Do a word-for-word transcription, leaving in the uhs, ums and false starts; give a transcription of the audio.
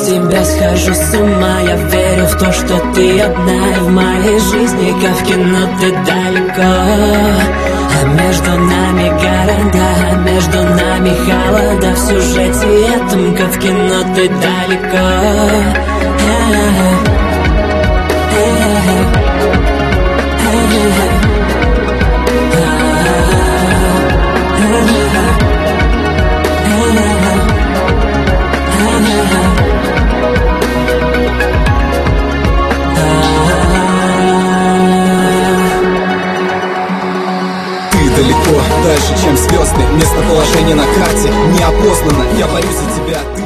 тебя схожу с ума. Я верю в то, что ты одна и в моей жизни, как в кино, ты далеко. А между нами города, а между нами холода. В сюжете этом, как в кино, ты далеко. Далеко, дальше, чем звезды. Местоположение на карте неопознанно. Я борюсь за тебя.